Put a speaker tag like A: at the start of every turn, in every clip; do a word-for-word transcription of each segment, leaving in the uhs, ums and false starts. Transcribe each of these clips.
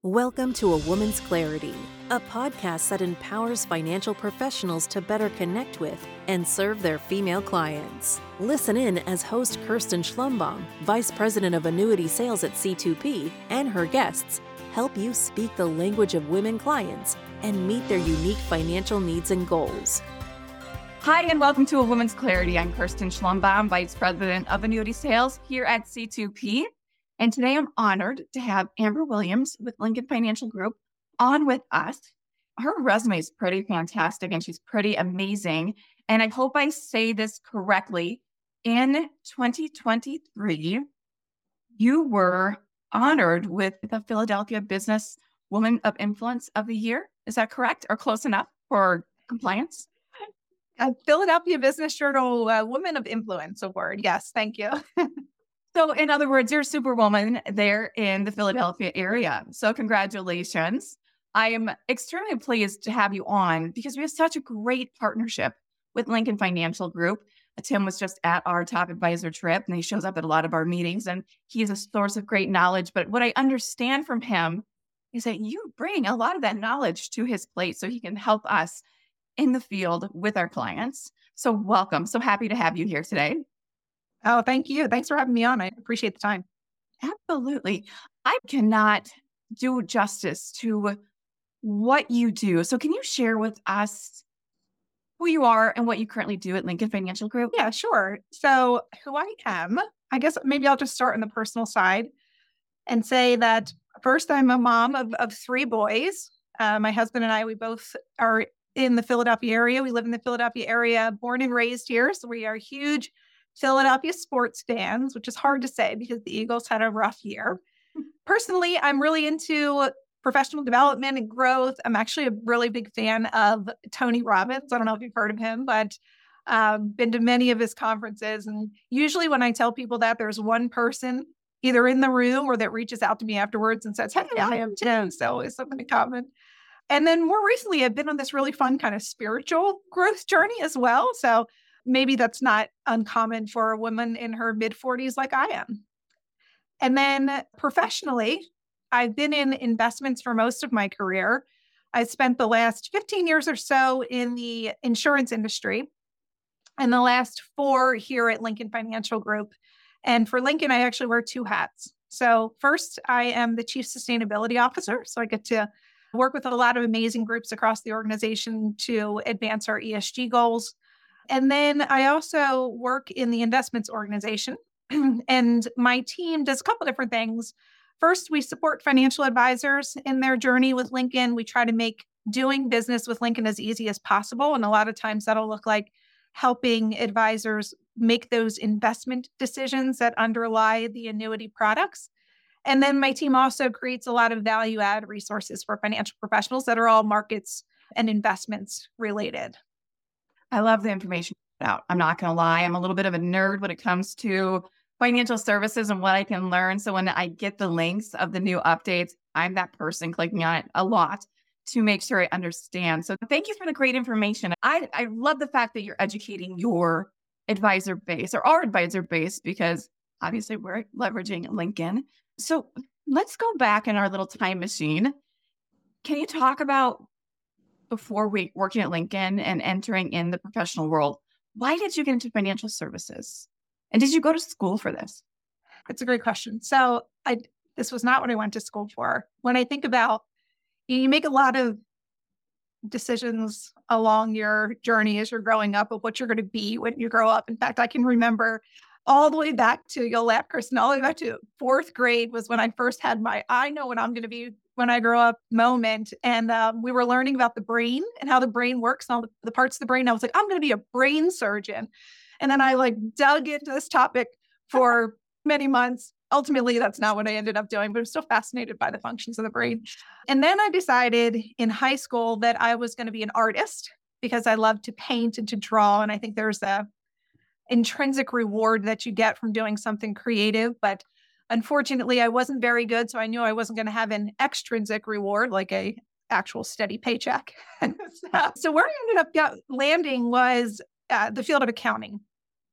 A: Welcome to A Woman's Clarity, a podcast that empowers financial professionals to better connect with and serve their female clients. Listen in as host Kirsten Schlumbaum, Vice President of Annuity Sales at C two P, and her guests help you speak the language of women clients and meet their unique financial needs and goals.
B: Hi, and welcome to A Woman's Clarity. I'm Kirsten Schlumbaum, Vice President of Annuity Sales here at C two P. And today I'm honored to have Amber Williams with Lincoln Financial Group on with us. Her resume is pretty fantastic and she's pretty amazing. And I hope I say this correctly. In twenty twenty-three, you were honored with the Philadelphia Business Woman of Influence of the Year. Is that correct or close enough for compliance?
C: A Philadelphia Business Journal uh, Woman of Influence Award. Yes, thank you.
B: So in other words, you're a superwoman there in the Philadelphia area. So congratulations. I am extremely pleased to have you on because we have such a great partnership with Lincoln Financial Group. Tim was just at our top advisor trip and he shows up at a lot of our meetings and he's a source of great knowledge. But what I understand from him is that you bring a lot of that knowledge to his plate so he can help us in the field with our clients. So welcome. So happy to have you here today.
C: Oh, thank you. Thanks for having me on. I appreciate the time.
B: Absolutely. I cannot do justice to what you do. So can you share with us who you are and what you currently do at Lincoln Financial Group?
C: Yeah, sure. So who I am, I guess maybe I'll just start on the personal side and say that first, I'm a mom of, of three boys. Uh, my husband and I, we both are in the Philadelphia area. We live in the Philadelphia area, born and raised here. So we are huge Philadelphia sports fans, which is hard to say because the Eagles had a rough year. Personally, I'm really into professional development and growth. I'm actually a really big fan of Tony Robbins. I don't know if you've heard of him, but um, been to many of his conferences. And usually when I tell people that, there's one person either in the room or that reaches out to me afterwards and says, hey, I am too. So it's something in common. And then more recently, I've been on this really fun kind of spiritual growth journey as well. So maybe that's not uncommon for a woman in her mid forties like I am. And then professionally, I've been in investments for most of my career. I spent the last fifteen years or so in the insurance industry and the last four here at Lincoln Financial Group. And for Lincoln, I actually wear two hats. So first, I am the Chief Sustainability Officer. So I get to work with a lot of amazing groups across the organization to advance our E S G goals. And then I also work in the investments organization. And my team does a couple different things. First, we support financial advisors in their journey with Lincoln. We try to make doing business with Lincoln as easy as possible. And a lot of times that'll look like helping advisors make those investment decisions that underlie the annuity products. And then my team also creates a lot of value add resources for financial professionals that are all markets and investments related.
B: I love the information out. I'm not going to lie. I'm a little bit of a nerd when it comes to financial services and what I can learn. So when I get the links of the new updates, I'm that person clicking on it a lot to make sure I understand. So thank you for the great information. I, I love the fact that you're educating your advisor base or our advisor base because obviously we're leveraging Lincoln. So let's go back in our little time machine. Can you talk about before we working at Lincoln and entering in the professional world, why did you get into financial services? And did you go to school for this?
C: It's a great question. So I, this was not what I went to school for. When I think about, you make a lot of decisions along your journey as you're growing up of what you're going to be when you grow up. In fact, I can remember all the way back to, you'll laugh, Kristen, all the way back to fourth grade was when I first had my, I know what I'm going to be when I grow up moment. And um, we were learning about the brain and how the brain works and all the, the parts of the brain. I was like, I'm going to be a brain surgeon. And then I like dug into this topic for many months. Ultimately, that's not what I ended up doing, but I'm still fascinated by the functions of the brain. And then I decided in high school that I was going to be an artist because I love to paint and to draw. And I think there's a intrinsic reward that you get from doing something creative. But unfortunately, I wasn't very good. So I knew I wasn't going to have an extrinsic reward, like a actual steady paycheck. so, so where I ended up got, landing was uh, the field of accounting.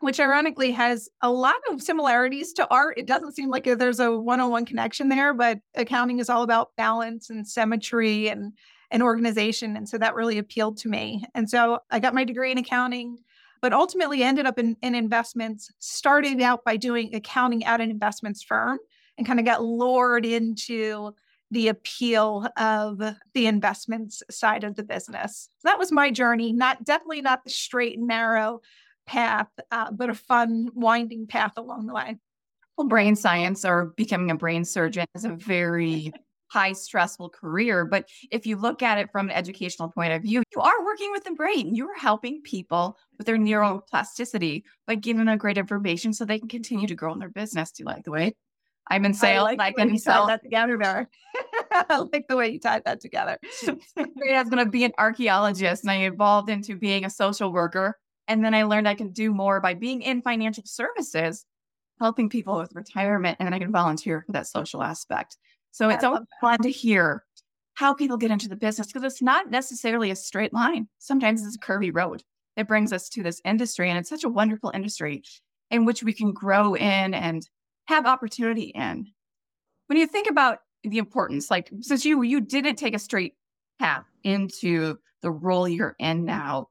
C: which ironically has a lot of similarities to art. It doesn't seem like there's a one-on-one connection there, but accounting is all about balance and symmetry and, and organization. And so that really appealed to me. And so I got my degree in accounting, but ultimately ended up in, in investments, started out by doing accounting at an investments firm and kind of got lured into the appeal of the investments side of the business. So that was my journey, not definitely not the straight and narrow path, uh, but a fun, winding path along the way.
B: Well, brain science or becoming a brain surgeon is a very high stressful career. But if you look at it from an educational point of view, you are working with the brain. You are helping people with their neuroplasticity by giving them great information so they can continue to grow in their business. Do you like the way I'm in sales?
C: I, like
B: I can sell
C: that together there. I like the way you tied that together.
B: I was going to be an archaeologist, and I evolved into being a social worker. And then I learned I can do more by being in financial services, helping people with retirement, and then I can volunteer for that social aspect. So it's always fun to hear how people get into the business, because it's not necessarily a straight line. Sometimes it's a curvy road that brings us to this industry. And it's such a wonderful industry in which we can grow in and have opportunity in. When you think about the importance, like since you you didn't take a straight path into the role you're in now,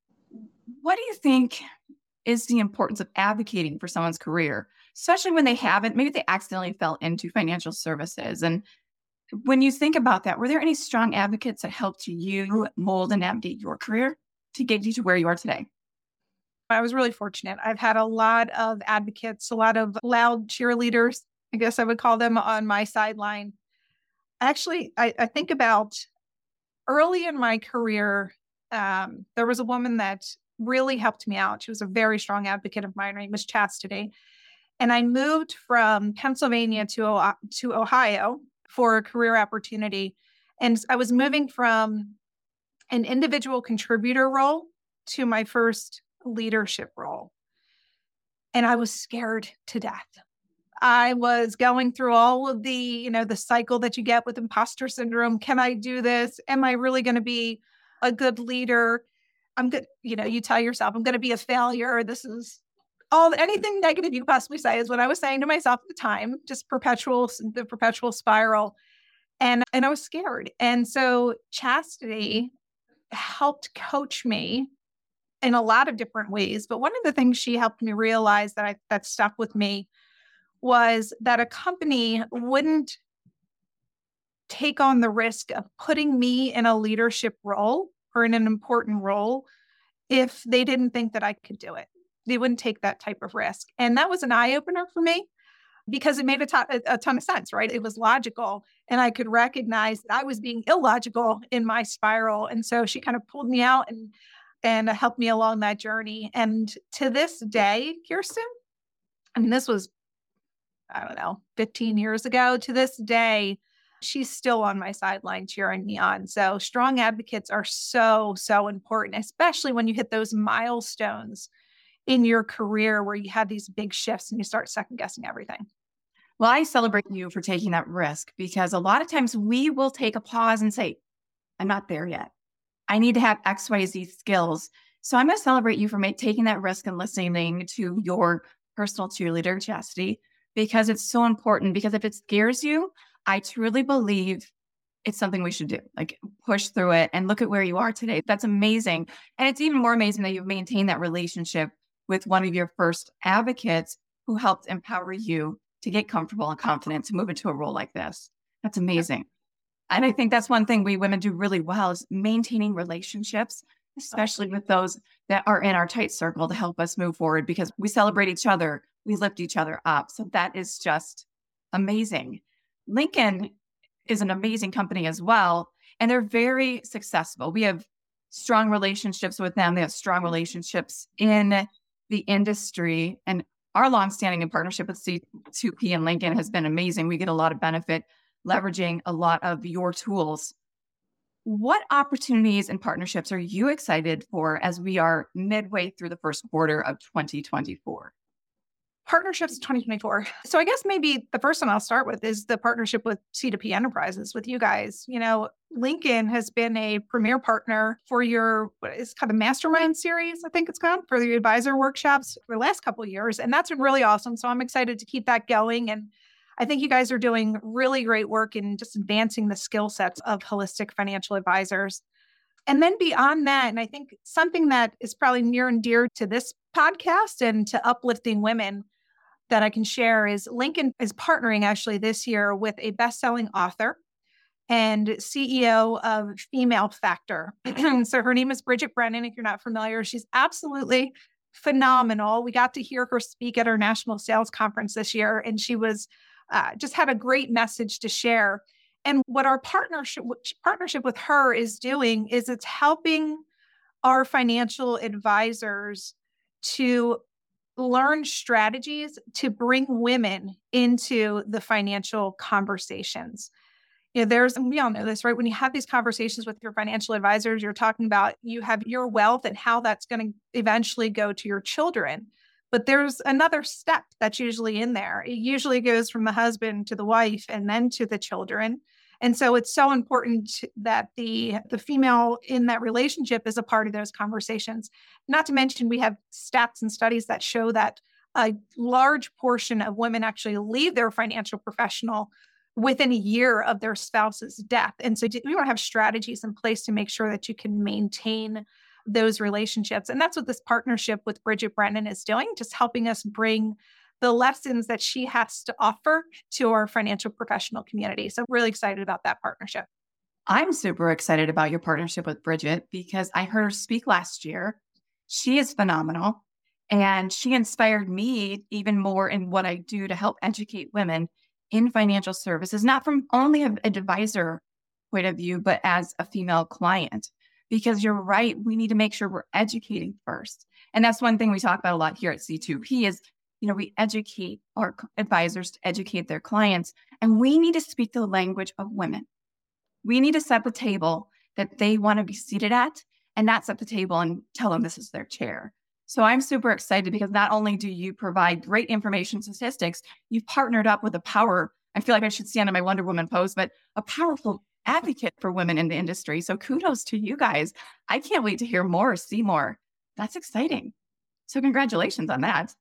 B: what do you think is the importance of advocating for someone's career, especially when they haven't, maybe they accidentally fell into financial services? And when you think about that, were there any strong advocates that helped you mold and navigate your career to get you to where you are today?
C: I was really fortunate. I've had a lot of advocates, a lot of loud cheerleaders, I guess I would call them, on my sideline. Actually, I, I think about early in my career, um, there was a woman that really helped me out. She was a very strong advocate of mine. Her name was Chastity. And I moved from Pennsylvania to, to Ohio for a career opportunity. And I was moving from an individual contributor role to my first leadership role. And I was scared to death. I was going through all of the, you know, the cycle that you get with imposter syndrome. Can I do this? Am I really going to be a good leader? I'm good. You know, you tell yourself, I'm going to be a failure. This is all, anything negative you possibly say is what I was saying to myself at the time, just perpetual, the perpetual spiral. And, and I was scared. And so Chastity helped coach me in a lot of different ways. But one of the things she helped me realize that I, that stuck with me was that a company wouldn't take on the risk of putting me in a leadership role or in an important role if they didn't think that I could do it. They wouldn't take that type of risk. And that was an eye-opener for me because it made a ton, a ton of sense, right? It was logical. And I could recognize that I was being illogical in my spiral. And so she kind of pulled me out and, and helped me along that journey. And to this day, Kirsten, I mean, this was, I don't know, fifteen years ago. To this day, she's still on my sideline cheering me on. So strong advocates are so, so important, especially when you hit those milestones in your career where you have these big shifts and you start second guessing everything.
B: Well, I celebrate you for taking that risk, because a lot of times we will take a pause and say, I'm not there yet. I need to have X, Y, Z skills. So I'm going to celebrate you for make, taking that risk and listening to your personal cheerleader, Chastity, because it's so important. Because if it scares you, I truly believe it's something we should do, like push through it and look at where you are today. That's amazing. And it's even more amazing that you've maintained that relationship with one of your first advocates who helped empower you to get comfortable and confident to move into a role like this. That's amazing. And I think that's one thing we women do really well is maintaining relationships, especially with those that are in our tight circle to help us move forward, because we celebrate each other. We lift each other up. So that is just amazing. Lincoln is an amazing company as well, and they're very successful. We have strong relationships with them. They have strong relationships in the industry, and our longstanding partnership with C two P and Lincoln has been amazing. We get a lot of benefit leveraging a lot of your tools. What opportunities and partnerships are you excited for as we are midway through the first quarter of twenty twenty-four?
C: Partnerships twenty twenty-four. So I guess maybe the first one I'll start with is the partnership with C two P Enterprises with you guys. You know, Lincoln has been a premier partner for your, what is called the Mastermind series, I think it's called, for the advisor workshops for the last couple of years. And that's been really awesome. So I'm excited to keep that going. And I think you guys are doing really great work in just advancing the skill sets of holistic financial advisors. And then beyond that, and I think something that is probably near and dear to this podcast and to uplifting women that I can share is Lincoln is partnering actually this year with a best-selling author and C E O of Female Factor. So her name is Bridget Brennan, if you're not familiar. She's absolutely phenomenal. We got to hear her speak at our national sales conference this year, and she was uh, just had a great message to share. And what our partnership partnership with her is doing is it's helping our financial advisors to learn strategies to bring women into the financial conversations. You know, there's, and we all know this, right? When you have these conversations with your financial advisors, you're talking about you have your wealth and how that's going to eventually go to your children. But there's another step that's usually in there. It usually goes from the husband to the wife and then to the children. And so it's so important that the, the female in that relationship is a part of those conversations. Not to mention, we have stats and studies that show that a large portion of women actually leave their financial professional within a year of their spouse's death. And so we want to have strategies in place to make sure that you can maintain those relationships. And that's what this partnership with Bridget Brennan is doing, just helping us bring the lessons that she has to offer to our financial professional community. So I'm really excited about that partnership.
B: I'm super excited about your partnership with Bridget because I heard her speak last year. She is phenomenal. And she inspired me even more in what I do to help educate women in financial services, not from only an advisor point of view, but as a female client. Because you're right, we need to make sure we're educating first. And that's one thing we talk about a lot here at C two P is, you know, we educate our advisors to educate their clients, and we need to speak the language of women. We need to set the table that they want to be seated at and not set the table and tell them this is their chair. So I'm super excited because not only do you provide great information statistics, you've partnered up with a power, I feel like I should stand on my Wonder Woman pose, but a powerful advocate for women in the industry. So kudos to you guys. I can't wait to hear more, see more. That's exciting. So congratulations on that.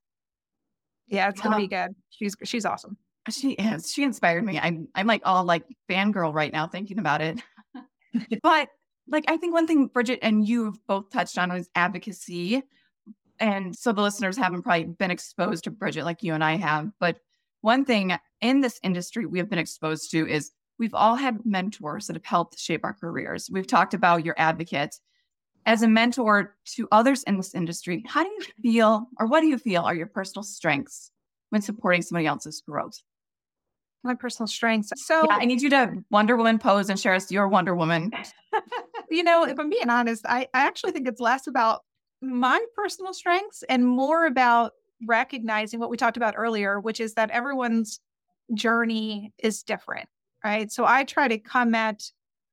C: Yeah, it's going to be good. She's she's awesome.
B: She is. She inspired me. I'm I'm like all like fangirl right now thinking about it. But like I think one thing Bridget and you've both touched on is advocacy. And so the listeners haven't probably been exposed to Bridget like you and I have. But one thing in this industry we have been exposed to is we've all had mentors that have helped shape our careers. We've talked about your advocate. As a mentor to others in this industry, how do you feel, or what do you feel are your personal strengths when supporting somebody else's growth?
C: My personal strengths. So
B: yeah, I need you to Wonder Woman pose and share us your Wonder Woman.
C: You know, if I'm being honest, I, I actually think it's less about my personal strengths and more about recognizing what we talked about earlier, which is that everyone's journey is different, right? So I try to come at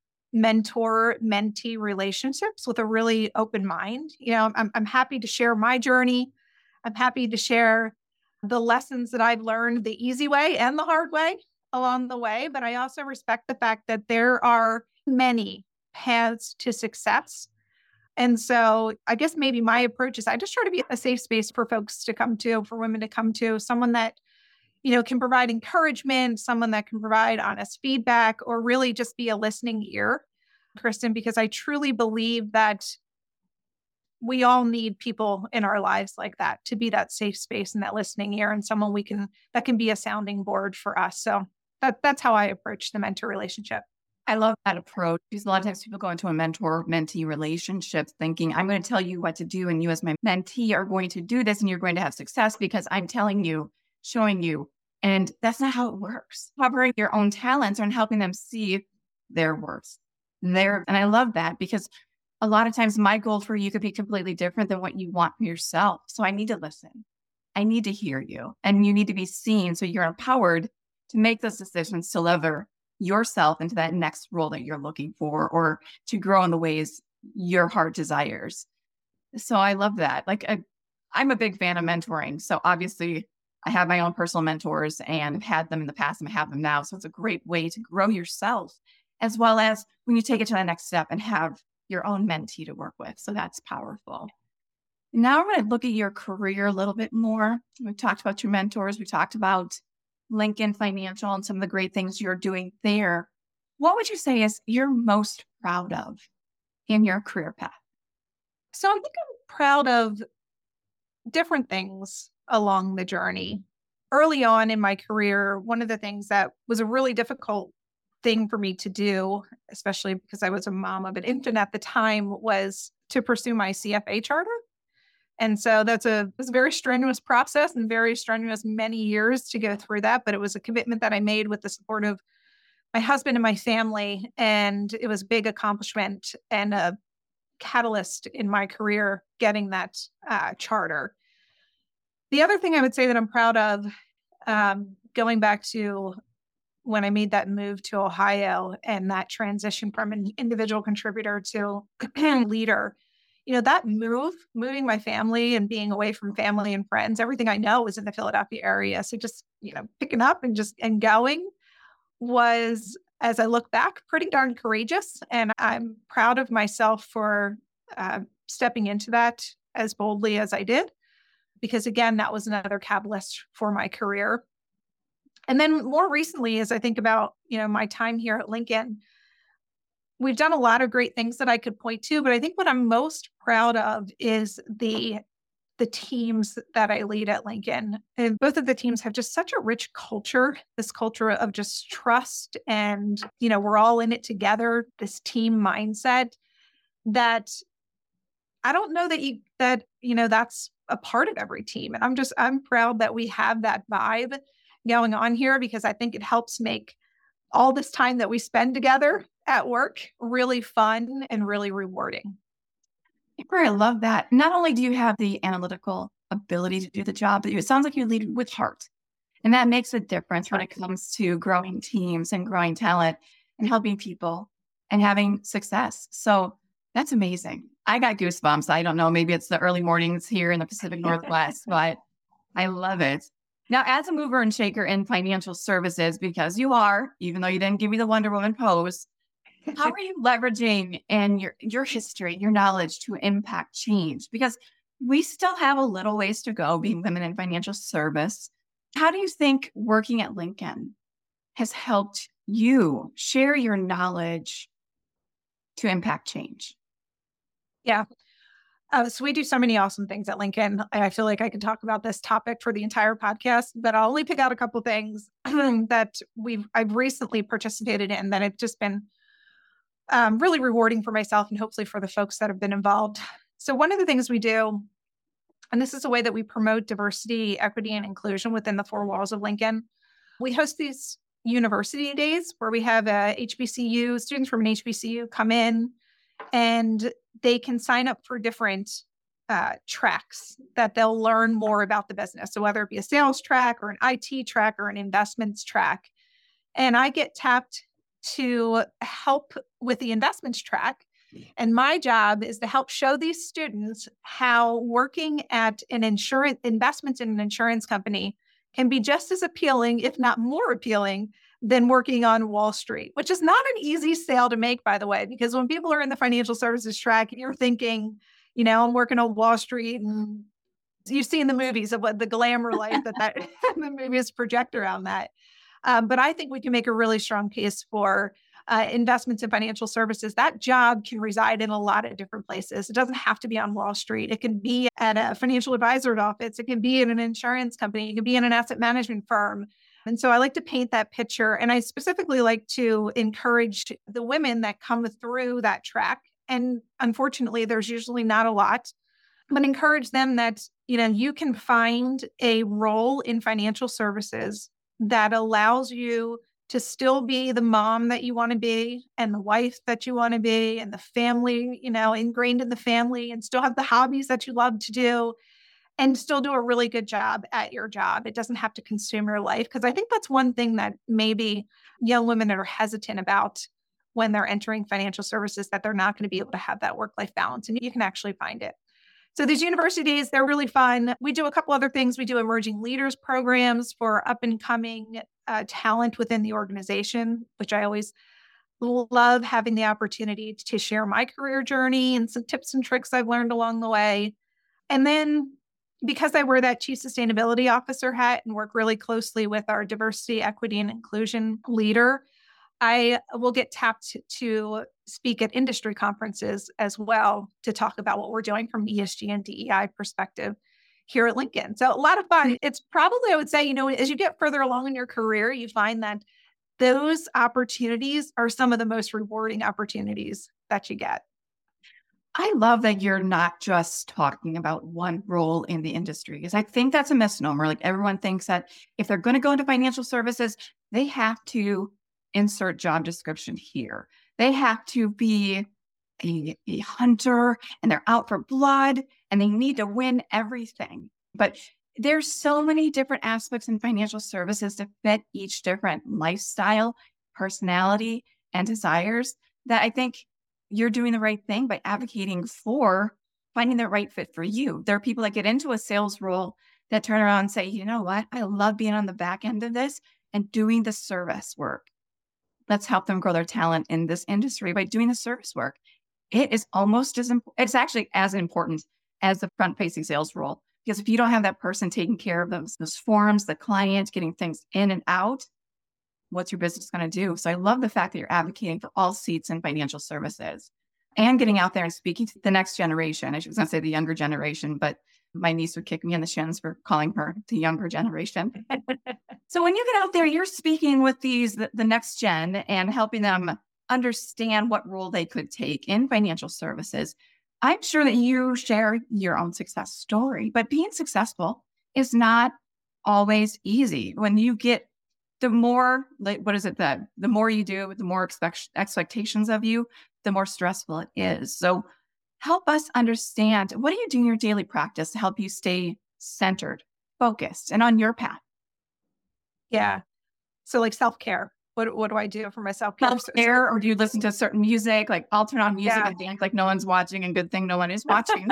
C: mentor-mentee relationships with a really open mind. You know, I'm I'm happy to share my journey. I'm happy to share the lessons that I've learned the easy way and the hard way along the way. But I also respect the fact that there are many paths to success. And so I guess maybe my approach is I just try to be a safe space for folks to come to, for women to come to, someone that, you know, can provide encouragement, someone that can provide honest feedback, or really just be a listening ear, Kristen, because I truly believe that we all need people in our lives like that to be that safe space and that listening ear and someone we can, that can be a sounding board for us. So that that's how I approach the mentor relationship.
B: I love that approach because a lot of times people go into a mentor-mentee relationship thinking, I'm going to tell you what to do and you as my mentee are going to do this and you're going to have success because I'm telling you, showing you. And that's not how it works. Covering your own talents and helping them see their worth. Their, and I love that because a lot of times my goal for you could be completely different than what you want for yourself. So I need to listen. I need to hear you. And you need to be seen so you're empowered to make those decisions to lever yourself into that next role that you're looking for or to grow in the ways your heart desires. So I love that. Like, I, I'm a big fan of mentoring. So obviously I have my own personal mentors and I've had them in the past and I have them now. So it's a great way to grow yourself, as well as when you take it to the next step and have your own mentee to work with. So that's powerful. Now we're going to look at your career a little bit more. We've talked about your mentors. We talked about Lincoln Financial and some of the great things you're doing there. What would you say is you're most proud of in your career path?
C: So I think I'm proud of different things along the journey. Early on in my career, one of the things that was a really difficult thing for me to do, especially because I was a mom of an infant at the time, was to pursue my C F A charter. And so that's a, it's a very strenuous process and very strenuous many years to go through that. But it was a commitment that I made with the support of my husband and my family. And it was a big accomplishment and a catalyst in my career getting that uh, charter. The other thing I would say that I'm proud of, um, going back to when I made that move to Ohio and that transition from an individual contributor to leader, you know, that move, moving my family and being away from family and friends, everything I know was in the Philadelphia area. So just, you know, picking up and just and going was, as I look back, pretty darn courageous. And I'm proud of myself for uh, stepping into that as boldly as I did, because again, that was another catalyst for my career. And then more recently, as I think about, you know, my time here at Lincoln, we've done a lot of great things that I could point to, but I think what I'm most proud of is the the teams that I lead at Lincoln. And both of the teams have just such a rich culture, this culture of just trust and, you know, we're all in it together, this team mindset that I don't know that you, that, you know, that's a part of every team. And I'm just, I'm proud that we have that vibe going on here, because I think it helps make all this time that we spend together at work really fun and really rewarding.
B: I love that. Not only do you have the analytical ability to do the job, but it sounds like you lead with heart. And that makes a difference when it comes to growing teams and growing talent and helping people and having success. So that's amazing. I got goosebumps. I don't know, maybe it's the early mornings here in the Pacific Northwest, but I love it. Now, as a mover and shaker in financial services, because you are, even though you didn't give me the Wonder Woman pose, how are you leveraging and your, your history, your knowledge to impact change? Because we still have a little ways to go being women in financial service. How do you think working at Lincoln has helped you share your knowledge to impact change?
C: Yeah. Uh, so we do so many awesome things at Lincoln. I feel like I could talk about this topic for the entire podcast, but I'll only pick out a couple things that we've I've recently participated in that have just been um, really rewarding for myself and hopefully for the folks that have been involved. So one of the things we do, and this is a way that we promote diversity, equity, and inclusion within the four walls of Lincoln, we host these university days where we have a H B C U, students from an H B C U come in and they can sign up for different uh, tracks that they'll learn more about the business. So whether it be a sales track or an I T track or an investments track. And I get tapped to help with the investments track. And my job is to help show these students how working at an insurance investments in an insurance company can be just as appealing, if not more appealing, than working on Wall Street, which is not an easy sale to make, by the way, because when people are in the financial services track, you're thinking, you know, I'm working on Wall Street, and you've seen the movies of what the glamour life that that the movies project around that. Um, but I think we can make a really strong case for uh, investments in financial services. That job can reside in a lot of different places. It doesn't have to be on Wall Street. It can be at a financial advisor's office. It can be in an insurance company. It can be in an asset management firm. And so I like to paint that picture. And I specifically like to encourage the women that come through that track. And unfortunately, there's usually not a lot, but encourage them that, you know, you can find a role in financial services that allows you to still be the mom that you want to be and the wife that you want to be and the family, you know, ingrained in the family, and still have the hobbies that you love to do and still do a really good job at your job. It doesn't have to consume your life, because I think that's one thing that maybe young women are hesitant about when they're entering financial services, that they're not going to be able to have that work-life balance, and you can actually find it. So these university days, they're really fun. We do a couple other things. We do emerging leaders programs for up and coming uh, talent within the organization, which I always love having the opportunity to share my career journey and some tips and tricks I've learned along the way. And then because I wear that chief sustainability officer hat and work really closely with our diversity, equity, and inclusion leader, I will get tapped to speak at industry conferences as well to talk about what we're doing from E S G and D E I perspective here at Lincoln. So a lot of fun. It's probably, I would say, you know, as you get further along in your career, you find that those opportunities are some of the most rewarding opportunities that you get.
B: I love that you're not just talking about one role in the industry, because I think that's a misnomer. Like everyone thinks that if they're going to go into financial services, they have to insert job description here. They have to be a, a hunter and they're out for blood and they need to win everything. But there's so many different aspects in financial services to fit each different lifestyle, personality, and desires that I think you're doing the right thing by advocating for finding the right fit for you. There are people that get into a sales role that turn around and say, you know what, I love being on the back end of this and doing the service work. Let's help them grow their talent in this industry by doing the service work. It is almost as important. It's actually as important as the front-facing sales role. Because if you don't have that person taking care of those, those forms, the client, getting things in and out, what's your business going to do? So I love the fact that you're advocating for all seats in financial services and getting out there and speaking to the next generation. I was going to say the younger generation, but my niece would kick me in the shins for calling her the younger generation. So when you get out there, you're speaking with these, the, the next gen, and helping them understand what role they could take in financial services. I'm sure that you share your own success story, but being successful is not always easy. When you get the more, like, what is it that the more you do, the more expect, expectations of you, the more stressful it is. So help us understand, what do you do in your daily practice to help you stay centered, focused, and on your path?
C: Yeah. So like self-care. What what do I do for my self-care?
B: Self-care, or do you listen to certain music? Like I'll turn on music
C: Yeah.
B: and dance like no one's watching, and good thing no one is watching.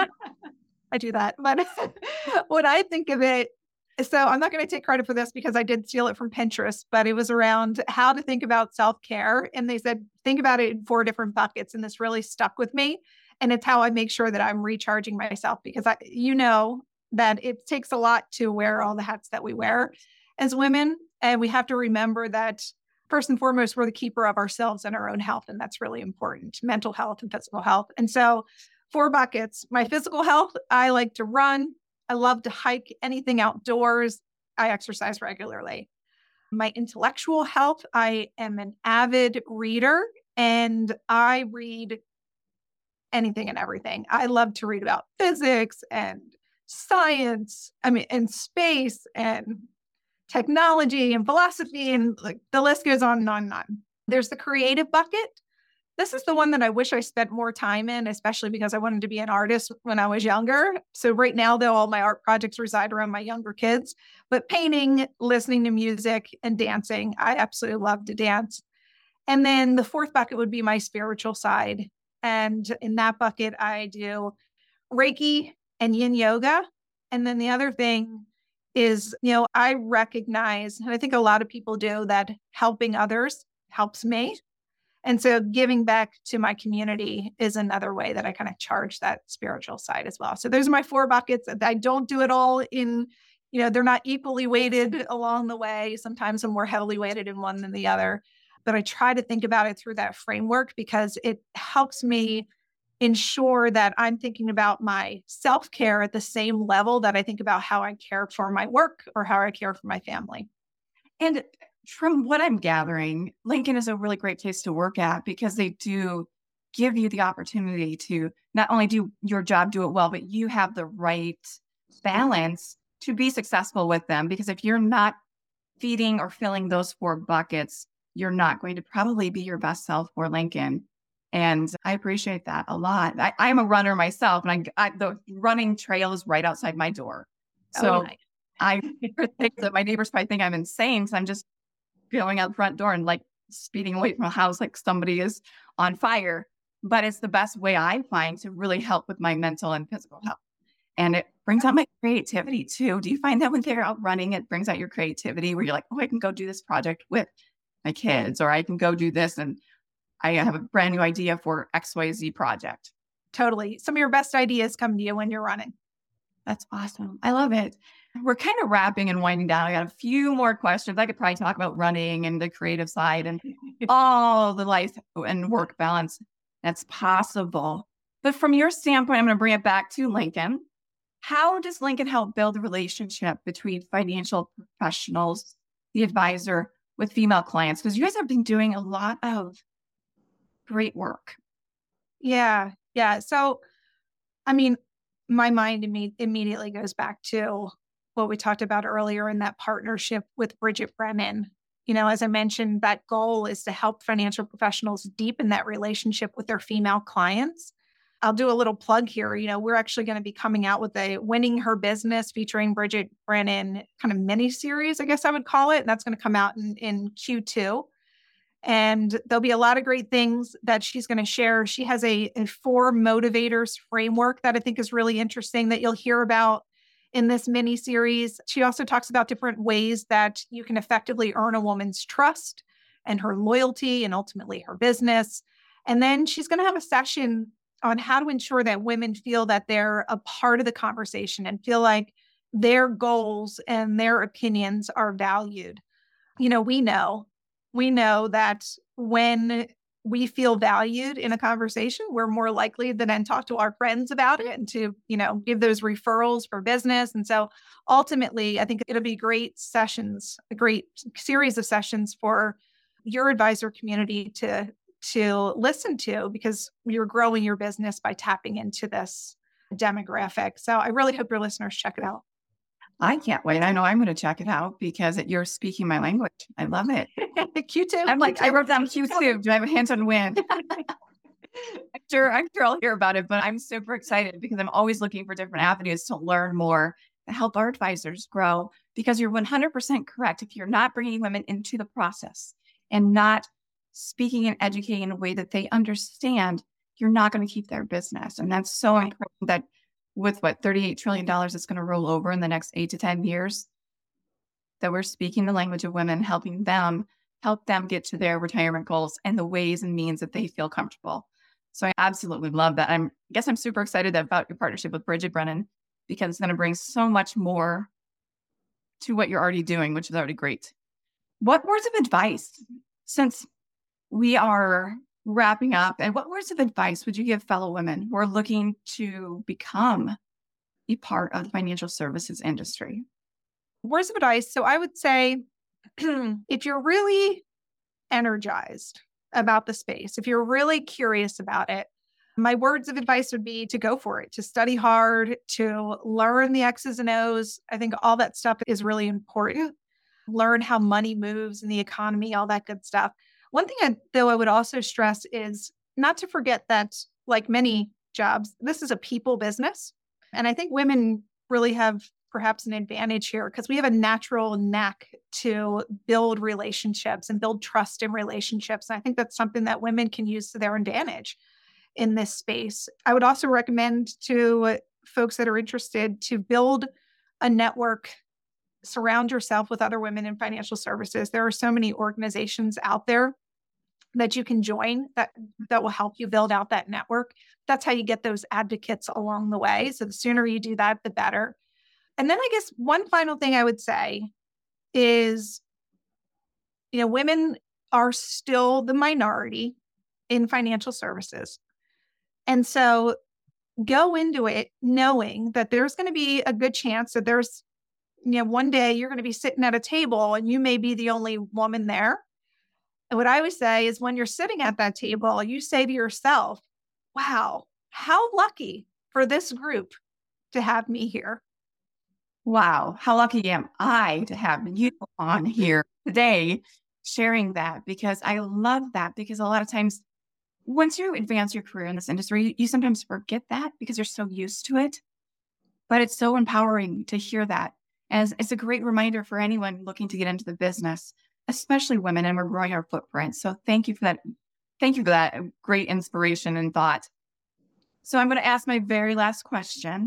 C: I do that. But when I think of it, so I'm not going to take credit for this because I did steal it from Pinterest, but it was around how to think about self-care. And they said, think about it in four different buckets. And this really stuck with me. And it's how I make sure that I'm recharging myself, because I, you know, that it takes a lot to wear all the hats that we wear as women. And we have to remember that first and foremost, we're the keeper of ourselves and our own health. And that's really important, mental health and physical health. And so four buckets. My physical health, I like to run. I love to hike, anything outdoors. I exercise regularly. My intellectual health, I am an avid reader and I read anything and everything. I love to read about physics and science, I mean, and space and technology and philosophy, and like the list goes on and on and on. There's the creative bucket. This is the one that I wish I spent more time in, especially because I wanted to be an artist when I was younger. So right now, though, all my art projects reside around my younger kids. But painting, listening to music, and dancing, I absolutely love to dance. And then the fourth bucket would be my spiritual side. And in that bucket, I do Reiki and Yin yoga. And then the other thing is, you know, I recognize, and I think a lot of people do, that helping others helps me. And so giving back to my community is another way that I kind of charge that spiritual side as well. So those are my four buckets. I don't do it all in, you know, they're not equally weighted along the way. Sometimes I'm more heavily weighted in one than the other, but I try to think about it through that framework because it helps me ensure that I'm thinking about my self-care at the same level that I think about how I care for my work or how I care for my family.
B: And from what I'm gathering, Lincoln is a really great place to work at because they do give you the opportunity to not only do your job, do it well, but you have the right balance to be successful with them. Because if you're not feeding or filling those four buckets, you're not going to probably be your best self for Lincoln. And I appreciate that a lot. I, I'm a runner myself, and I, I the running trail is right outside my door. So
C: Oh, nice.
B: I think that my neighbors probably think I'm insane because I'm just going out the front door and like speeding away from a house like somebody is on fire. But it's the best way I find to really help with my mental and physical health. And it brings out my creativity too. Do you find that when they're out running, it brings out your creativity where you're like, oh, I can go do this project with my kids, or I can go do this and I have a brand new idea for X Y Z project.
C: Totally. Some of your best ideas come to you when you're running.
B: That's awesome. I love it. We're kind of wrapping and winding down. I got a few more questions. I could probably talk about running and the creative side and all the life and work balance that's possible. But from your standpoint, I'm going to bring it back to Lincoln. How does Lincoln help build a relationship between financial professionals, the advisor, with female clients? Because you guys have been doing a lot of great work.
C: Yeah. Yeah. So, I mean, my mind imme- immediately goes back to what we talked about earlier in that partnership with Bridget Brennan. You know, as I mentioned, that goal is to help financial professionals deepen that relationship with their female clients. I'll do a little plug here. You know, we're actually going to be coming out with a Winning Her Business featuring Bridget Brennan kind of mini series, I guess I would call it. And that's going to come out in, in Q two. And there'll be a lot of great things that she's going to share. She has a, a four motivators framework that I think is really interesting that you'll hear about in this mini series. She also talks about different ways that you can effectively earn a woman's trust and her loyalty and ultimately her business. And then she's going to have a session on how to ensure that women feel that they're a part of the conversation and feel like their goals and their opinions are valued. You know, we know, we know that when we feel valued in a conversation, we're more likely to then talk to our friends about it and to, you know, give those referrals for business. And so ultimately, I think it'll be great sessions, a great series of sessions for your advisor community to to listen to, because you're growing your business by tapping into this demographic. So I really hope your listeners check it out.
B: I can't wait. I know I'm going to check it out because you're speaking my language. I love it.
C: Q two.
B: I'm like, I wrote down Q two. Do I have a hands on win? I'm sure, I'm sure I'll hear about it, but I'm super excited because I'm always looking for different avenues to learn more to help our advisors grow, because you're one hundred percent correct. If you're not bringing women into the process and not speaking and educating in a way that they understand, you're not going to keep their business. And that's so important that with what thirty-eight trillion dollars is going to roll over in the next eight to ten years, that we're speaking the language of women, helping them, help them get to their retirement goals and the ways and means that they feel comfortable. So I absolutely love that. I'm, I guess I'm super excited about your partnership with Bridget Brennan, because it's going to bring so much more to what you're already doing, which is already great. What words of advice, since we are wrapping up, and what words of advice would you give fellow women who are looking to become a part of the financial services industry?
C: Words of advice. So I would say, if you're really energized about the space, if you're really curious about it, my words of advice would be to go for it, to study hard, to learn the X's and O's. I think all that stuff is really important. Learn how money moves in the economy, all that good stuff. One thing, I, though, I would also stress is not to forget that, like many jobs, this is a people business. And I think women really have perhaps an advantage here because we have a natural knack to build relationships and build trust in relationships. And I think that's something that women can use to their advantage in this space. I would also recommend to folks that are interested to build a network. Surround yourself with other women in financial services. There are so many organizations out there that you can join that, that will help you build out that network. That's how you get those advocates along the way. So the sooner you do that, the better. And then I guess one final thing I would say is, you know, women are still the minority in financial services. And so go into it knowing that there's going to be a good chance that there's, you know, one day you're going to be sitting at a table and you may be the only woman there. And what I always say is when you're sitting at that table, you say to yourself, wow, how lucky for this group to have me here.
B: Wow, how lucky am I to have you on here today sharing that, because I love that, because a lot of times once you advance your career in this industry, you sometimes forget that because you're so used to it. But it's so empowering to hear that. As it's a great reminder for anyone looking to get into the business, especially women, and we're growing our footprint. So thank you for that. Thank you for that great inspiration and thought. So I'm going to ask my very last question.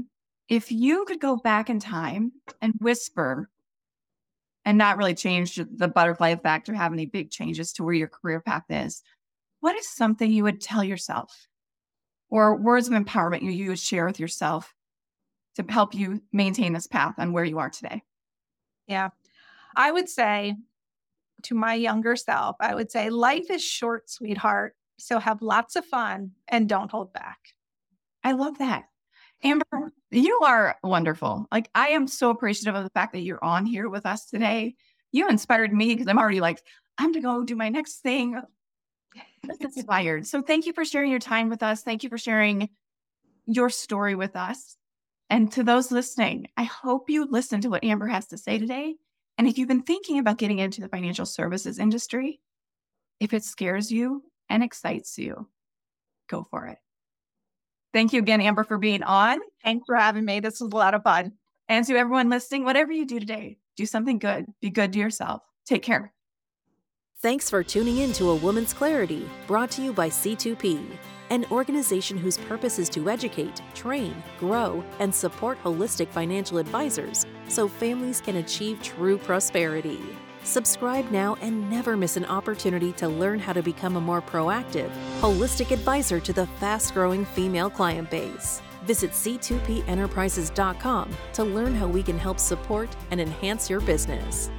B: If you could go back in time and whisper and not really change the butterfly effect or have any big changes to where your career path is, what is something you would tell yourself or words of empowerment you, you would share with yourself to help you maintain this path on where you are today?
C: Yeah. I would say to my younger self, I would say life is short, sweetheart. So have lots of fun and don't hold back.
B: I love that. Amber, you are wonderful. Like, I am so appreciative of the fact that you're on here with us today. You inspired me because I'm already like, I'm going to go do my next thing. That's inspired. So thank you for sharing your time with us. Thank you for sharing your story with us. And to those listening, I hope you listen to what Amber has to say today. And if you've been thinking about getting into the financial services industry, if it scares you and excites you, go for it. Thank you again, Amber, for being on.
C: Thanks for having me. This was a lot of fun.
B: And to everyone listening, whatever you do today, do something good. Be good to yourself. Take care.
A: Thanks for tuning in to A Woman's Clarity, brought to you by C two P, an organization whose purpose is to educate, train, grow, and support holistic financial advisors so families can achieve true prosperity. Subscribe now and never miss an opportunity to learn how to become a more proactive, holistic advisor to the fast-growing female client base. Visit C two P enterprises dot com to learn how we can help support and enhance your business.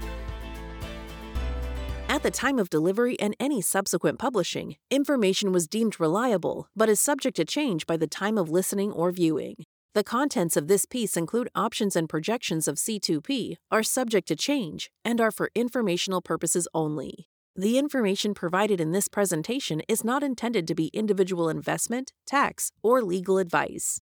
A: At the time of delivery and any subsequent publishing, information was deemed reliable but is subject to change by the time of listening or viewing. The contents of this piece include options and projections of C two P, are subject to change, and are for informational purposes only. The information provided in this presentation is not intended to be individual investment, tax, or legal advice.